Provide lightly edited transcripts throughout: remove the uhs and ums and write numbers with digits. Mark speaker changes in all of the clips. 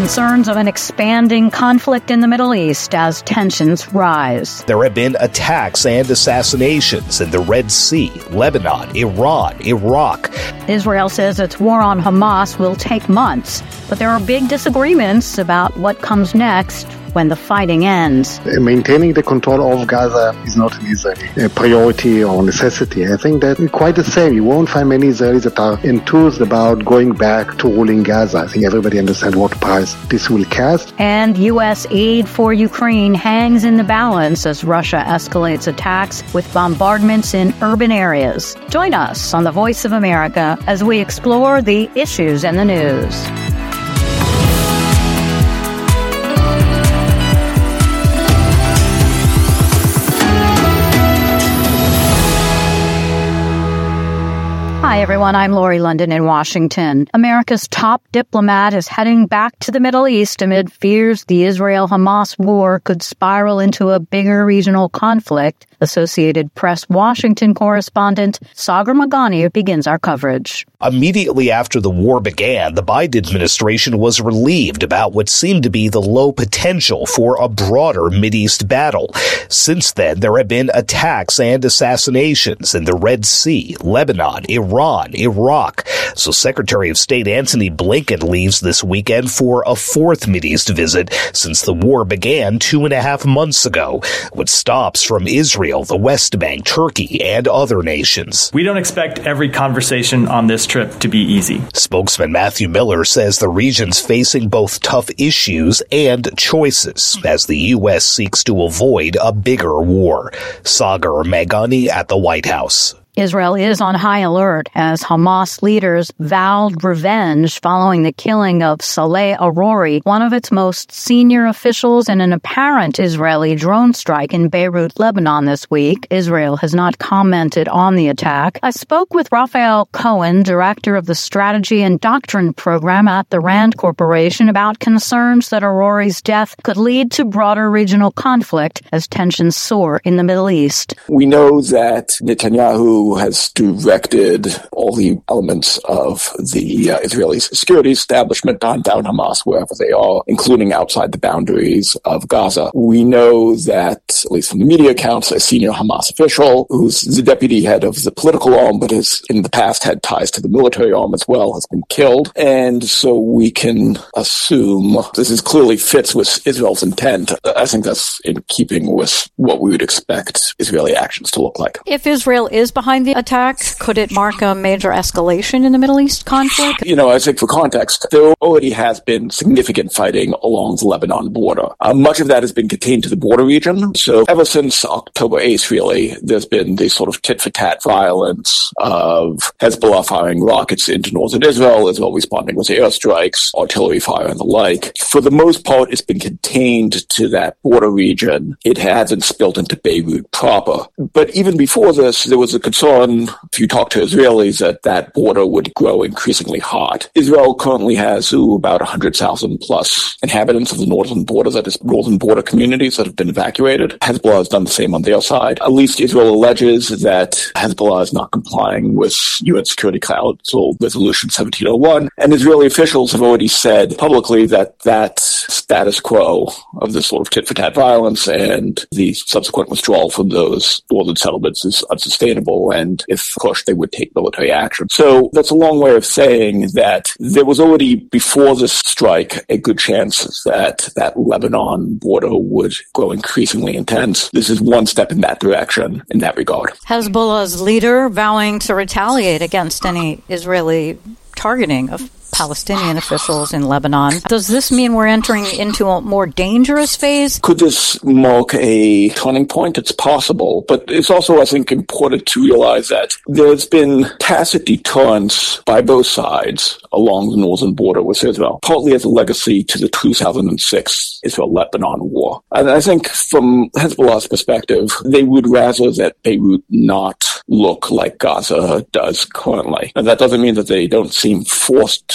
Speaker 1: concerns of an expanding conflict in the Middle East as tensions rise.
Speaker 2: There have been attacks and assassinations in the Red Sea, Lebanon, Iran, Iraq.
Speaker 1: Israel says its war on Hamas will take months, but there are big disagreements about what comes next when the fighting ends.
Speaker 3: Maintaining the control of Gaza is not an Israeli priority or necessity. I think that quite the same. You won't find many Israelis that are enthused about going back to ruling Gaza. I think everybody understands what price this will cast.
Speaker 1: And U.S. aid for Ukraine hangs in the balance as Russia escalates attacks with bombardments in urban areas. Join us on The Voice of America as we explore the issues in the news. Hi, everyone. I'm Lori London in Washington. America's top diplomat is heading back to the Middle East amid fears the Israel-Hamas war could spiral into a bigger regional conflict. Associated Press Washington correspondent Sagar Meghani begins our coverage.
Speaker 2: Immediately after the war began, the Biden administration was relieved about what seemed to be the low potential for a broader Mideast battle. Since then, there have been attacks and assassinations in the Red Sea, Lebanon, Iran, Iraq. So Secretary of State Antony Blinken leaves this weekend for a fourth Mideast visit since the war began 2.5 months ago, with stops from Israel, the West Bank, Turkey, and other nations.
Speaker 4: We don't expect every conversation on this trip to be easy.
Speaker 2: Spokesman Matthew Miller says the region's facing both tough issues and choices as the U.S. seeks to avoid a bigger war. Sagar Meghani at the White House.
Speaker 1: Israel is on high alert as Hamas leaders vowed revenge following the killing of Saleh Arori, one of its most senior officials in an apparent Israeli drone strike in Beirut, Lebanon this week. Israel has not commented on the attack. I spoke with Raphael Cohen, director of the Strategy and Doctrine program at the RAND Corporation, about concerns that Arori's death could lead to broader regional conflict as tensions soar in the Middle East.
Speaker 5: We know that Netanyahu has directed all the elements of the Israeli security establishment to hunt down Hamas wherever they are, including outside the boundaries of Gaza. We know that, at least from the media accounts, a senior Hamas official, who's the deputy head of the political arm, but has in the past had ties to the military arm as well, has been killed. And so we can assume this clearly fits with Israel's intent. I think that's in keeping with what we would expect Israeli actions to look like.
Speaker 1: If Israel is behind the attack, could it mark a major escalation in the Middle East conflict?
Speaker 5: I think for context, there already has been significant fighting along the Lebanon border. Much of that has been contained to the border region. So ever since October 8th, really, there's been this sort of tit-for-tat violence of Hezbollah firing rockets into northern Israel responding with airstrikes, artillery fire, and the like. For the most part, it's been contained to that border region. It hasn't spilled into Beirut proper. But even before this, there was a concern, if you talk to Israelis, that border would grow increasingly hot. Israel currently has about 100,000 plus inhabitants of the northern border, that is, northern border communities that have been evacuated. Hezbollah has done the same on their side. At least Israel alleges that Hezbollah is not complying with UN Security Council Resolution 1701. And Israeli officials have already said publicly that status quo of this sort of tit-for-tat violence and the subsequent withdrawal from those northern settlements is unsustainable. And if pushed, they would take military action. So that's a long way of saying that there was already, before this strike, a good chance that that Lebanon border would grow increasingly intense. This is one step in that direction in that regard.
Speaker 1: Hezbollah's leader vowing to retaliate against any Israeli targeting of Palestinian officials in Lebanon. Does this mean we're entering into a more dangerous phase?
Speaker 5: Could this mark a turning point? It's possible. But it's also, I think, important to realize that there's been tacit deterrence by both sides along the northern border with Israel, partly as a legacy to the 2006 Israel-Lebanon war. And I think from Hezbollah's perspective, they would rather that Beirut not look like Gaza does currently. And that doesn't mean that they don't seem forced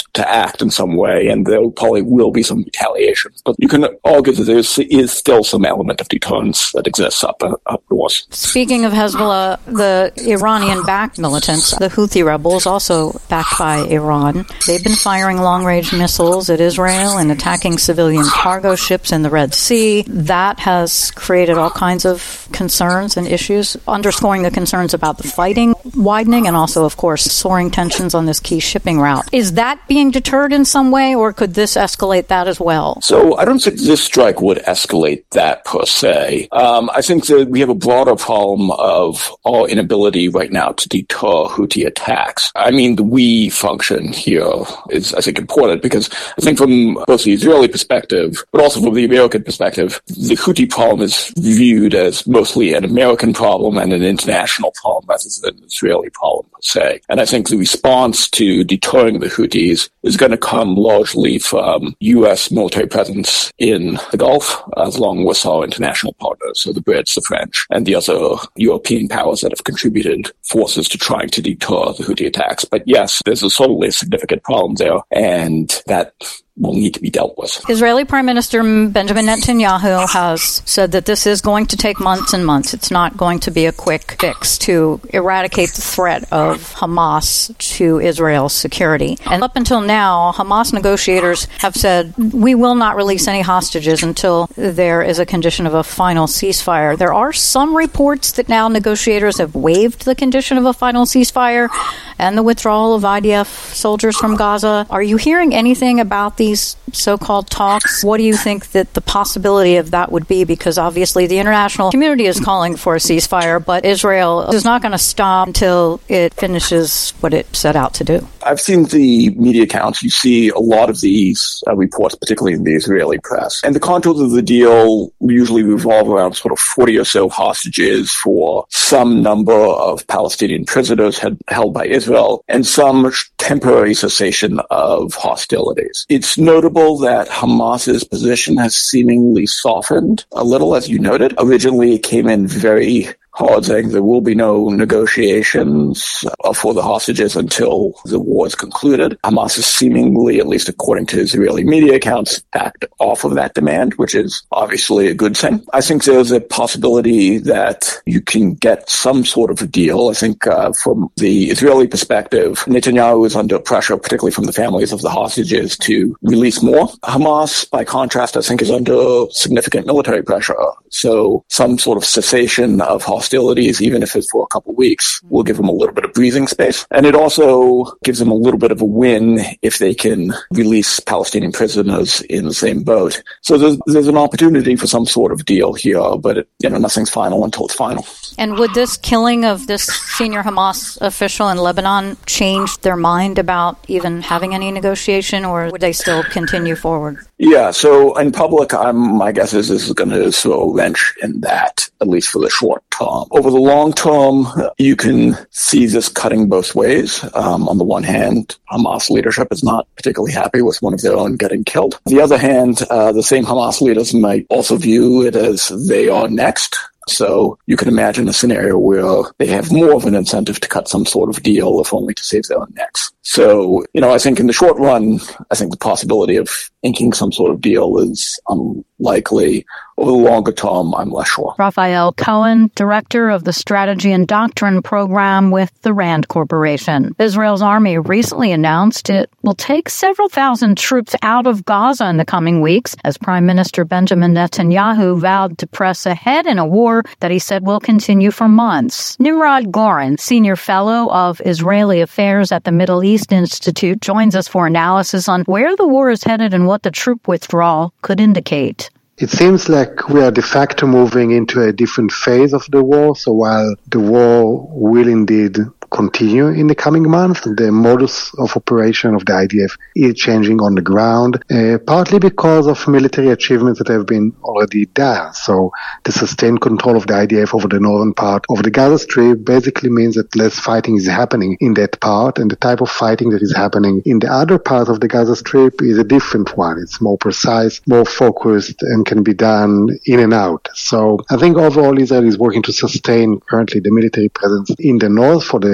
Speaker 5: to act in some way, and there probably will be some retaliation. But you can argue that there is still some element of deterrence that exists up north.
Speaker 1: Speaking of Hezbollah, the Iranian-backed militants, the Houthi rebels, also backed by Iran, they've been firing long-range missiles at Israel and attacking civilian cargo ships in the Red Sea. That has created all kinds of concerns and issues, underscoring the concerns about the fighting widening and also, of course, soaring tensions on this key shipping route. Is that being deterred in some way, or could this escalate that as well?
Speaker 5: So I don't think this strike would escalate that per se. I think that we have a broader problem of our inability right now to deter Houthi attacks. I mean, the we function here is, I think, important because I think from both the Israeli perspective, but also from the American perspective, the Houthi problem is viewed as mostly an American problem and an international problem rather than an Israeli problem per se. And I think the response to deterring the Houthis is going to come largely from U.S. military presence in the Gulf, along with our international partners, so the Brits, the French, and the other European powers that have contributed forces to trying to deter the Houthi attacks. But yes, there's certainly a significant problem there, and that will need to be dealt with.
Speaker 1: Israeli Prime Minister Benjamin Netanyahu has said that this is going to take months and months. It's not going to be a quick fix to eradicate the threat of Hamas to Israel's security. And up until now, Hamas negotiators have said, we will not release any hostages until there is a condition of a final ceasefire. There are some reports that now negotiators have waived the condition of a final ceasefire and the withdrawal of IDF soldiers from Gaza. Are you hearing anything about these so-called talks? What do you think that the possibility of that would be? Because obviously the international community is calling for a ceasefire, but Israel is not going to stop until it finishes what it set out to do.
Speaker 5: I've seen the media accounts. You see a lot of these reports, particularly in the Israeli press. And the contours of the deal usually revolve around sort of 40 or so hostages for some number of Palestinian prisoners held by Israel and some temporary cessation of hostilities. It's notable that Hamas's position has seemingly softened a little, as you noted. Originally, it came in very hard, saying there will be no negotiations for the hostages until the war is concluded. Hamas is seemingly, at least according to Israeli media accounts, backed off of that demand, which is obviously a good thing. I think there's a possibility that you can get some sort of a deal. I think from the Israeli perspective, Netanyahu is under pressure, particularly from the families of the hostages, to release more. Hamas, by contrast, I think is under significant military pressure. So some sort of cessation of hostilities, even if it's for a couple of weeks, will give them a little bit of breathing space. And it also gives them a little bit of a win if they can release Palestinian prisoners in the same boat. So there's an opportunity for some sort of deal here, but nothing's final until it's final.
Speaker 1: And would this killing of this senior Hamas official in Lebanon change their mind about even having any negotiation, or would they still continue forward?
Speaker 5: Yeah, so in public, my guess is this is going to throw a wrench in that, at least for the short term. Over the long term, you can see this cutting both ways. On the one hand, Hamas leadership is not particularly happy with one of their own getting killed. On the other hand, the same Hamas leaders might also view it as they are next. So you can imagine a scenario where they have more of an incentive to cut some sort of deal, if only to save their own necks. So, I think in the short run, I think the possibility of inking some sort of deal is unlikely. Over the longer term, I'm less sure.
Speaker 1: Raphael Cohen, director of the Strategy and Doctrine program with the RAND Corporation. Israel's army recently announced it will take several thousand troops out of Gaza in the coming weeks as Prime Minister Benjamin Netanyahu vowed to press ahead in a war that he said will continue for months. Nimrod Goren, senior fellow of Israeli affairs at the Middle East Institute, joins us for analysis on where the war is headed and what the troop withdrawal could indicate.
Speaker 3: It seems like we are de facto moving into a different phase of the war. So while the war will indeed continue in the coming months, the modus of operation of the IDF is changing on the ground, partly because of military achievements that have been already done. So the sustained control of the IDF over the northern part of the Gaza Strip basically means that less fighting is happening in that part, and the type of fighting that is happening in the other part of the Gaza Strip is a different one. It's more precise, more focused, and can be done in and out. So I think overall Israel is working to sustain currently the military presence in the north for the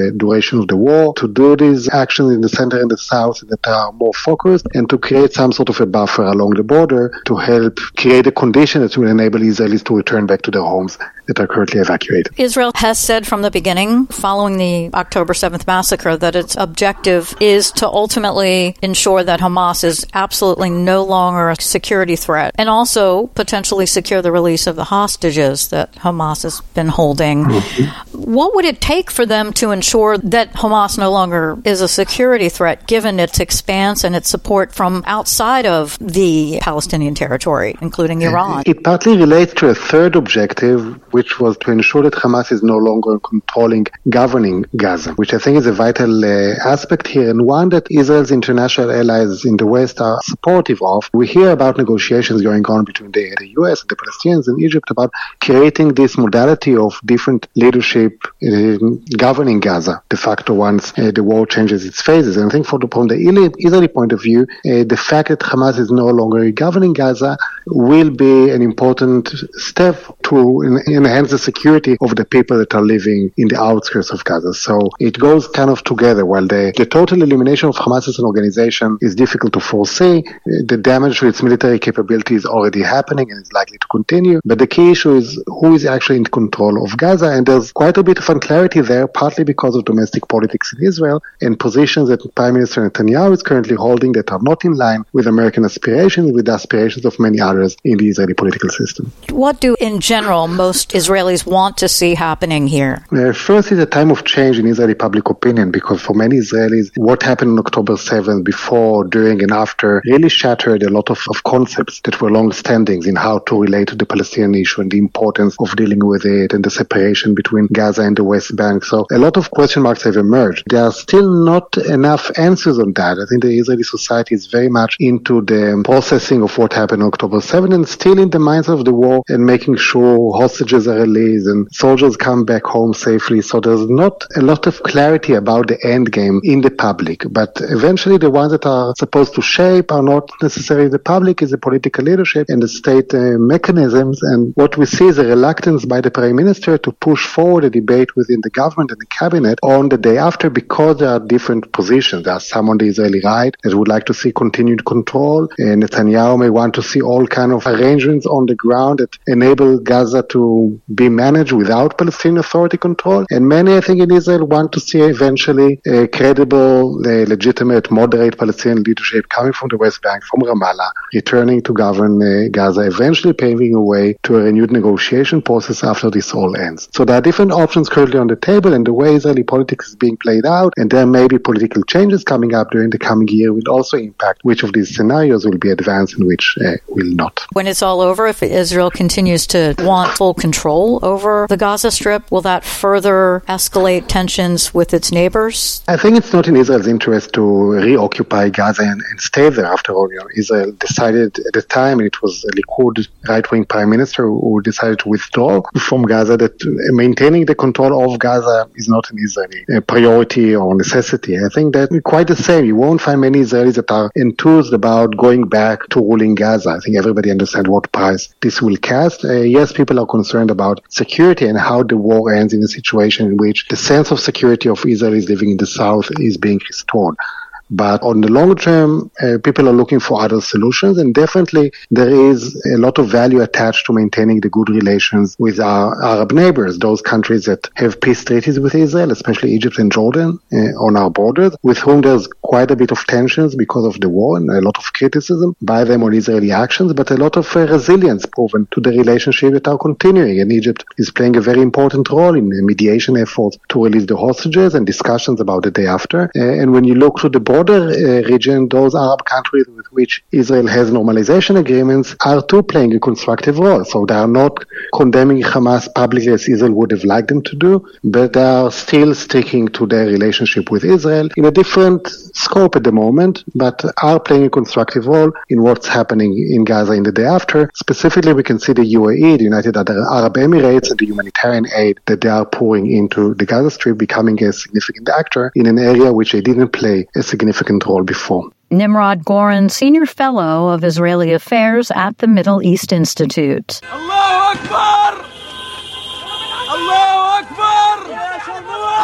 Speaker 3: the duration of the war, to do these actions in the center and the south that are more focused, and to create some sort of a buffer along the border to help create a condition that will enable Israelis to return back to their homes that are currently evacuated.
Speaker 1: Israel has said from the beginning, following the October 7th massacre, that its objective is to ultimately ensure that Hamas is absolutely no longer a security threat, and also potentially secure the release of the hostages that Hamas has been holding. Mm-hmm. What would it take for them to ensure that Hamas no longer is a security threat, given its expanse and its support from outside of the Palestinian territory, including Iran?
Speaker 3: It partly relates to a third objective, which was to ensure that Hamas is no longer governing Gaza, which I think is a vital aspect here, and one that Israel's international allies in the West are supportive of. We hear about negotiations going on between the US and the Palestinians and Egypt about creating this modality of different leadership governing Gaza, de facto, once the war changes its phases. And I think from the Israeli point of view, the fact that Hamas is no longer governing Gaza will be an important step to enhance the security of the people that are living in the outskirts of Gaza. So it goes kind of together. While the total elimination of Hamas as an organization is difficult to foresee, the damage to its military capability is already happening and is likely to continue. But the key issue is who is actually in control of Gaza, and there's quite a bit of unclarity there, partly because of domestic politics in Israel and positions that Prime Minister Netanyahu is currently holding that are not in line with American aspirations, with the aspirations of many others in the Israeli political system.
Speaker 1: What do, in general, most Israelis want to see happening here?
Speaker 3: First is a time of change in Israeli public opinion, because for many Israelis, what happened on October 7th, before, during, and after, really shattered a lot of concepts that were long-standing in how to relate to the Palestinian issue and the importance of dealing with it and the separation between Gaza and the West Bank. So a lot of question marks have emerged. There are still not enough answers on that. I think the Israeli society is very much into the processing of what happened on October 7th and still in the minds of the war and making sure hostages are released and soldiers come back home safely. So there's not a lot of clarity about the end game in the public. But eventually the ones that are supposed to shape are not necessarily the public, is the political leadership and the state mechanisms. And what we see is a reluctance by the Prime Minister to push forward a debate within the government and the cabinet on the day after, because there are different positions. There are some on the Israeli right that would like to see continued control, and Netanyahu may want to see all kind of arrangements on the ground that enable Gaza to be managed without Palestinian Authority control. And many, I think, in Israel want to see eventually a credible, legitimate, moderate Palestinian leadership coming from the West Bank, from Ramallah, returning to govern Gaza, eventually paving a way to a renewed negotiation process after this all ends. So there are different options currently on the table, and the way Israeli politics is being played out, and there may be political changes coming up during the coming year, will also impact which of these scenarios will be advanced and which will not.
Speaker 1: When it's all over, if Israel continues to want full control over the Gaza Strip, will that further escalate tensions with its neighbors?
Speaker 3: I think it's not in Israel's interest to reoccupy Gaza and stay there. After all, Israel decided at the time, and it was a Likud right-wing prime minister who decided to withdraw from Gaza, that maintaining the control of Gaza is not an Israeli priority or necessity. I think that quite the same. You won't find many Israelis that are enthused about going back to ruling Gaza. I think everybody understands what price this will cast. Yes, people are concerned about security and how the war ends in a situation in which the sense of security of Israelis living in the south is being restored. But on the long term, people are looking for other solutions, and definitely there is a lot of value attached to maintaining the good relations with our Arab neighbors, those countries that have peace treaties with Israel, especially Egypt and Jordan, on our borders, with whom there's quite a bit of tensions because of the war and a lot of criticism by them on Israeli actions, but a lot of resilience proven to the relationship that are continuing. And Egypt is playing a very important role in mediation efforts to release the hostages and discussions about the day after. And when you look to the border region, those Arab countries with which Israel has normalization agreements are too playing a constructive role. So they are not condemning Hamas publicly as Israel would have liked them to do, but they are still sticking to their relationship with Israel in a different scope at the moment, but are playing a constructive role in what's happening in Gaza in the day after. Specifically, we can see the UAE, the United Arab Emirates, and the humanitarian aid that they are pouring into the Gaza Strip becoming a significant actor in an area which they didn't play a significant role before.
Speaker 1: Nimrod Goren, Senior Fellow of Israeli Affairs at the Middle East Institute.
Speaker 6: Allahu Akbar! Allahu Akbar!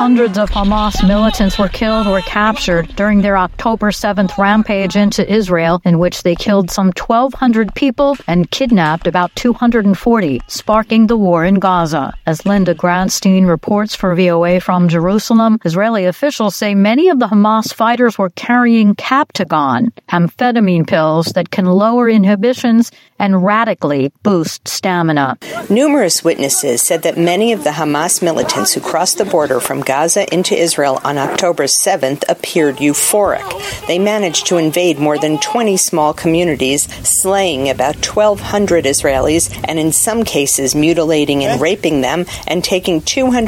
Speaker 1: Hundreds of Hamas militants were killed or captured during their October 7th rampage into Israel, in which they killed some 1,200 people and kidnapped about 240, sparking the war in Gaza. As Linda Gradstein reports for VOA from Jerusalem, Israeli officials say many of the Hamas fighters were carrying Captagon, amphetamine pills that can lower inhibitions and radically boost stamina.
Speaker 6: Numerous witnesses said that many of the Hamas militants who crossed the border from Gaza into Israel on October 7th appeared euphoric. They managed to invade more than 20 small communities, slaying about 1,200 Israelis, and in some cases mutilating and raping them, and taking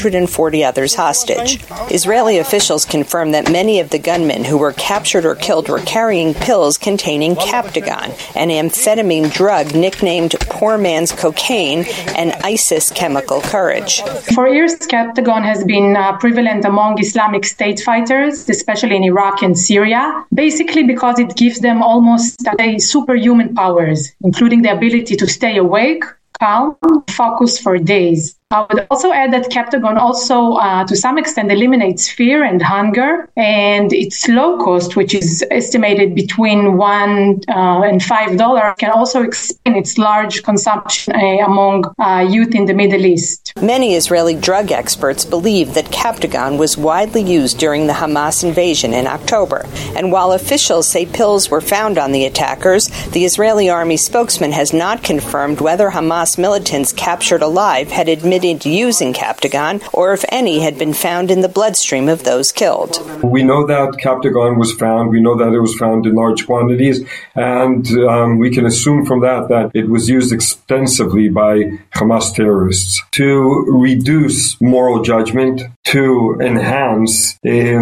Speaker 6: 240 others hostage. Israeli officials confirmed that many of the gunmen who were captured or killed were carrying pills containing Captagon, an amphetamine drug nicknamed poor man's cocaine and ISIS chemical courage.
Speaker 7: For years, Captagon has been prevalent among Islamic State fighters, especially in Iraq and Syria, basically because it gives them almost superhuman powers, including the ability to stay awake, calm, focus for days. I would also add that Captagon also, to some extent, eliminates fear and hunger, and its low cost, which is estimated between $1 and $5, can also explain its large consumption among youth in the Middle East.
Speaker 6: Many Israeli drug experts believe that Captagon was widely used during the Hamas invasion in October, and while officials say pills were found on the attackers, the Israeli army spokesman has not confirmed whether Hamas militants captured alive had admitted using Captagon, or if any had been found in the bloodstream of those killed.
Speaker 8: We know that Captagon was found. We know that it was found in large quantities, and we can assume from that it was used extensively by Hamas terrorists to reduce moral judgment, to enhance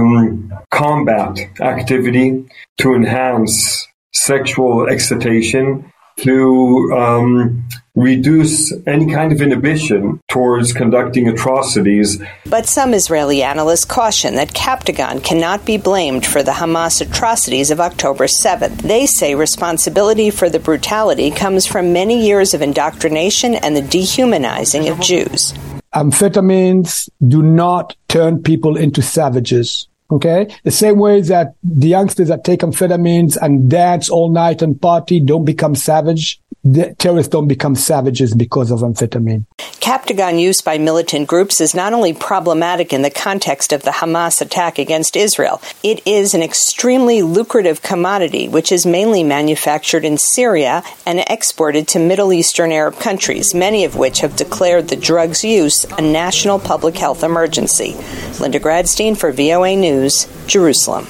Speaker 8: combat activity, to enhance sexual excitation, to reduce any kind of inhibition towards conducting atrocities.
Speaker 6: But some Israeli analysts caution that Captagon cannot be blamed for the Hamas atrocities of October 7th. They say responsibility for the brutality comes from many years of indoctrination and the dehumanizing of Jews.
Speaker 9: Amphetamines do not turn people into savages. Okay? The same way that the youngsters that take amphetamines and dance all night and party don't become savage, the terrorists don't become savages because of amphetamine.
Speaker 6: Captagon use by militant groups is not only problematic in the context of the Hamas attack against Israel, it is an extremely lucrative commodity which is mainly manufactured in Syria and exported to Middle Eastern Arab countries, many of which have declared the drug's use a national public health emergency. Linda Gradstein for VOA News, Jerusalem.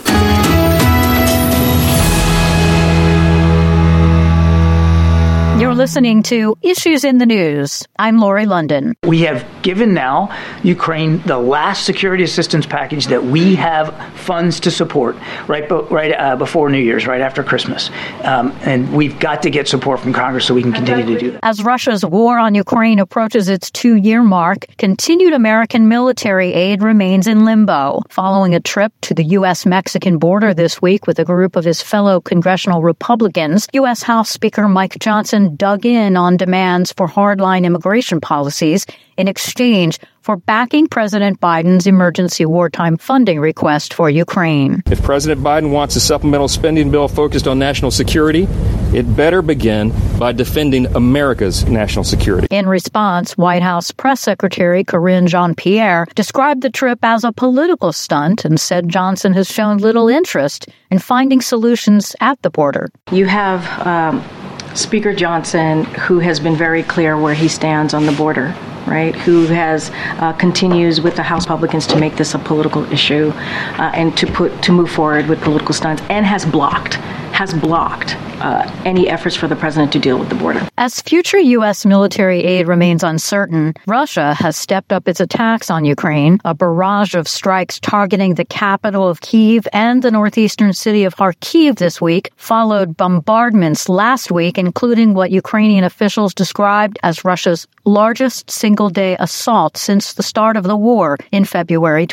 Speaker 1: You're listening to Issues in the News. I'm Lori London.
Speaker 10: We have given now Ukraine the last security assistance package that we have funds to support right before New Year's, right after Christmas. And we've got to get support from Congress so we can continue to do that.
Speaker 1: As Russia's war on Ukraine approaches its 2-year mark, continued American military aid remains in limbo. Following a trip to the U.S.-Mexican border this week with a group of his fellow congressional Republicans, U.S. House Speaker Mike Johnson dug in on demands for hardline immigration policies in exchange for backing President Biden's emergency wartime funding request for Ukraine.
Speaker 11: If President Biden wants a supplemental spending bill focused on national security, it better begin by defending America's national security.
Speaker 1: In response, White House Press Secretary Karine Jean-Pierre described the trip as a political stunt and said Johnson has shown little interest in finding solutions at the border.
Speaker 12: You have Speaker Johnson, who has been very clear where he stands on the border, right? Who has continues with the House Republicans to make this a political issue and to move forward with political stunts, and has blocked any efforts for the president to deal with the border.
Speaker 1: As future U.S. military aid remains uncertain, Russia has stepped up its attacks on Ukraine. A barrage of strikes targeting the capital of Kyiv and the northeastern city of Kharkiv this week followed bombardments last week, including what Ukrainian officials described as Russia's largest single single-day assault since the start of the war in February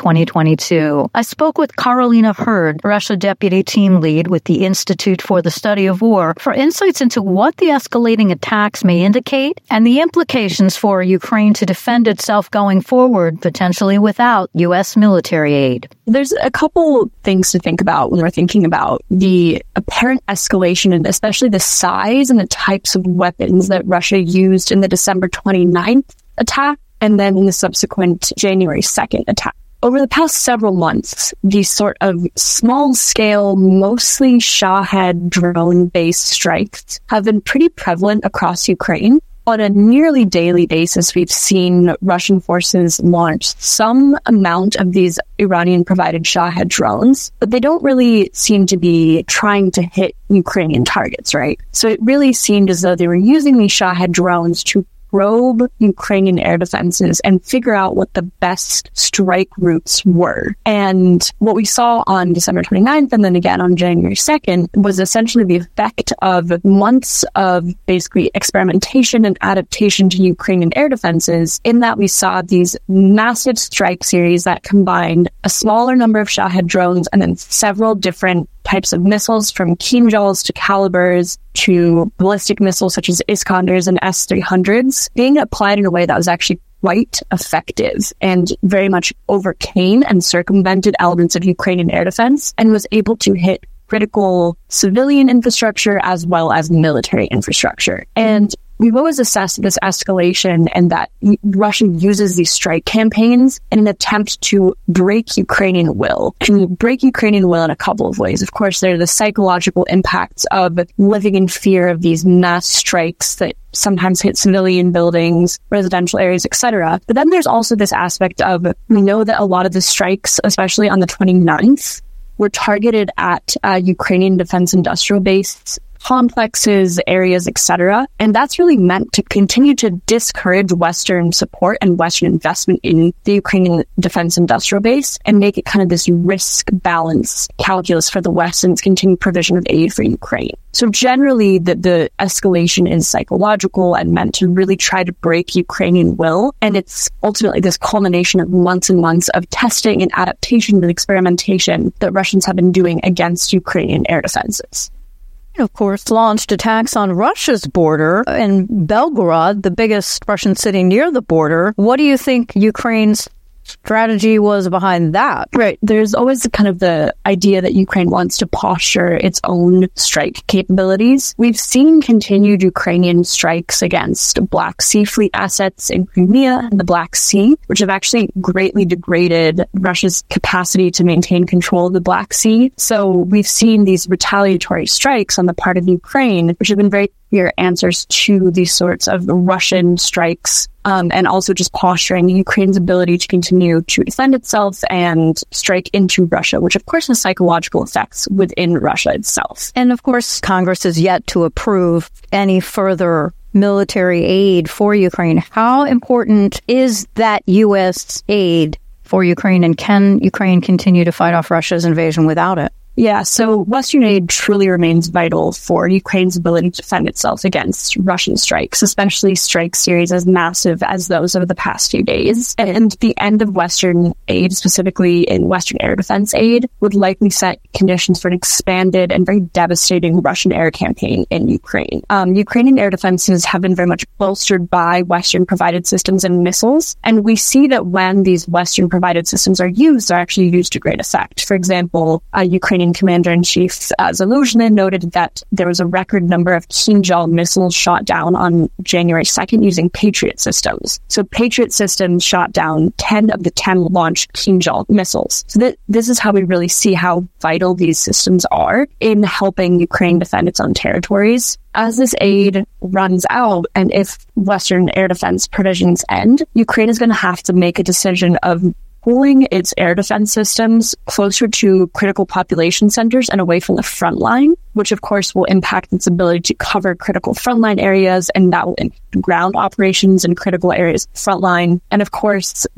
Speaker 1: 2022. I spoke with Carolina Hurd, Russia Deputy Team Lead with the Institute for the Study of War, for insights into what the escalating attacks may indicate and the implications for Ukraine to defend itself going forward, potentially without U.S. military aid.
Speaker 13: There's a couple things to think about when we're thinking about the apparent escalation and especially the size and the types of weapons that Russia used in the December 29th attack and then in the subsequent January 2nd attack. Over the past several months, these sort of small-scale, mostly Shahed drone-based strikes have been pretty prevalent across Ukraine. On a nearly daily basis, we've seen Russian forces launch some amount of these Iranian-provided Shahed drones, but they don't really seem to be trying to hit Ukrainian targets, right? So it really seemed as though they were using these Shahed drones to probe Ukrainian air defenses and figure out what the best strike routes were. And what we saw on December 29th and then again on January 2nd was essentially the effect of months of basically experimentation and adaptation to Ukrainian air defenses, in that we saw these massive strike series that combined a smaller number of Shahed drones and then several different types of missiles, from Kinzhals to Calibers to ballistic missiles such as Iskanders and S-300s, being applied in a way that was actually quite effective and very much overcame and circumvented elements of Ukrainian air defense and was able to hit critical civilian infrastructure as well as military infrastructure. And we've always assessed this escalation and that Russia uses these strike campaigns in an attempt to break Ukrainian will. And break Ukrainian will in a couple of ways. Of course, there are the psychological impacts of living in fear of these mass strikes that sometimes hit civilian buildings, residential areas, etc. But then there's also this aspect of, we know that a lot of the strikes, especially on the 29th, were targeted at Ukrainian defense industrial base complexes, areas, etc. And that's really meant to continue to discourage Western support and Western investment in the Ukrainian defense industrial base and make it kind of this risk balance calculus for the West and its continued provision of aid for Ukraine. So generally, the escalation is psychological and meant to really try to break Ukrainian will. And it's ultimately this culmination of months and months of testing and adaptation and experimentation that Russians have been doing against Ukrainian air defenses.
Speaker 1: Of course, launched attacks on Russia's border in Belgorod, the biggest Russian city near the border. What do you think Ukraine's strategy was behind that?
Speaker 13: Right. There's always kind of the idea that Ukraine wants to posture its own strike capabilities. We've seen continued Ukrainian strikes against Black Sea Fleet assets in Crimea and the Black Sea, which have actually greatly degraded Russia's capacity to maintain control of the Black Sea. So we've seen these retaliatory strikes on the part of Ukraine, which have been very clear answers to these sorts of Russian strikes, and also just posturing Ukraine's ability to continue to defend itself and strike into Russia, which of course has psychological effects within Russia itself.
Speaker 1: And of course, Congress is yet to approve any further military aid for Ukraine. How important is that U.S. aid for Ukraine, and can Ukraine continue to fight off Russia's invasion without it?
Speaker 13: Yeah, so Western aid truly remains vital for Ukraine's ability to defend itself against Russian strikes, especially strike series as massive as those of the past few days. And the end of Western aid, specifically in Western air defense aid, would likely set conditions for an expanded and very devastating Russian air campaign in Ukraine. Ukrainian air defenses have been very much bolstered by Western-provided systems and missiles, and we see that when these Western-provided systems are used, they're actually used to great effect. For example, Ukrainian Commander-in-Chief Zaluzhny noted that there was a record number of Kinzhal missiles shot down on January 2nd using Patriot systems. So Patriot systems shot down 10 of the 10 launched Kinzhal missiles. So this is how we really see how vital these systems are in helping Ukraine defend its own territories. As this aid runs out, and if Western air defense provisions end, Ukraine is going to have to make a decision of pulling its air defense systems closer to critical population centers and away from the front line, which of course will impact its ability to cover critical frontline areas, and that will impact ground operations in critical areas of the front line. And of course, the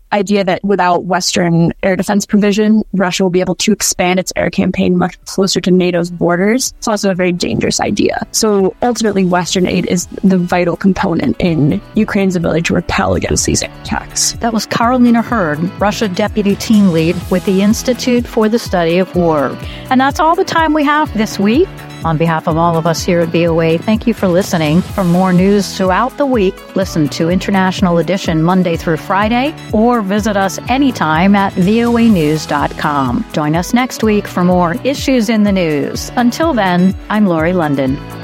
Speaker 13: idea that without Western air defense provision, Russia will be able to expand its air campaign much closer to NATO's borders. It's also a very dangerous idea. So ultimately, Western aid is the vital component in Ukraine's ability to repel against these attacks.
Speaker 1: That was Karolina Hurd, Russia Deputy Team Lead with the Institute for the Study of War. And that's all the time we have this week. On behalf of all of us here at VOA, thank you for listening. For more news throughout the week, listen to International Edition Monday through Friday, or visit us anytime at voanews.com. Join us next week for more Issues in the News. Until then, I'm Lori London.